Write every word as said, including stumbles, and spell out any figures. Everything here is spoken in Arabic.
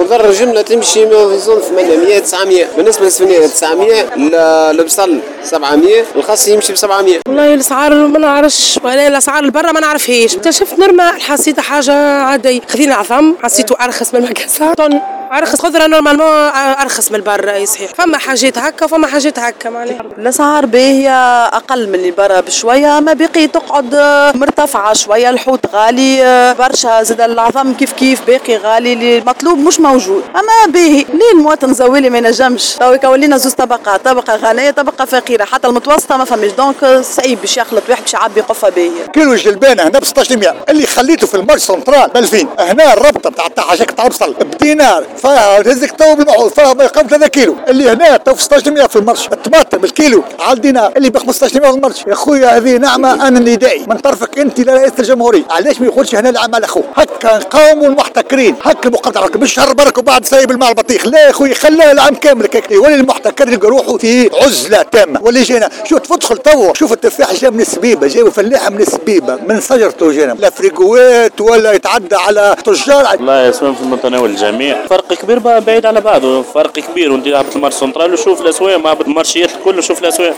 البر الجمله تمشي في زون ثمانمائة تسعمائة، بالنسبه للسفنيه تسعمائة، البصل سبعمائة، الخس يمشي ب سبعمائة. والله الاسعار ما نعرفش، الاسعار البرة ما نعرفهاش. اكتشفت نورمال، حسيتها حاجه عاديه. خذينا عظم حسيته ارخص من المكاسة، طن ارخص خضره نورمالمون ارخص من البر. اي صحيح، فما حاجات هكا وفما حاجات هكا. معناها الاسعار باهيه اقل من اللي برا بشويه، ما باقي تقعد مرتفعه شويه. الحوت غالي برشا، زاد العظم كيف كيف باقي غالي، المطلوب مش موجود. اما باهي ليه المواطن زوالي ما ينجمش؟ تو يكون زوز طبقات، طبقه غنيه طبقه فقيره، حتى المتوسطه ما فماش. دونك صعيب باش يخلط واحد باش يعبي قفه باهيه. كيلو الجلبانه هنا ب ستطاش مية اللي خليته في المارش سنترال ب ألفين. هنا الربطه بتاع تاع حاجه تاع بصل بدينار، فيها رزق تو بالمعروف، فيها ما يقرب ثلاثة كيلو. اللي هنا تو في ستطاش مية في المارش. الطماطم الكيلو على الدينار اللي ب خمسطاش مية في المارش. يا خويا هذه نعمه انا ندائي من طرفك انت لرئيس الجمهوريه، علاش ما يقولش هنا العمل اخوه؟ هكا نقاوموا المحتكرين، هكا المقاطعه مش شهر برك وبعد سايب الماء البطيخ. لا يا خويا خليها العام كامل كيك يولي المحتكر يلقى روحه في عزله تامه. واللي جينا شوف تدخل تو شوف التفاح جا من السبيبه، جاي فلاحه من السبيبه من شجرته جانا، لا فريقوات ولا يتعدى على تجار. والله يسوون في متناول الجميع، فرق كبير بعيد على بعضه، فرق كبير. وانت هبط المارش سنترال وشوف الاسواق، ما هبط المارشيات الكل وشوف الاسواق.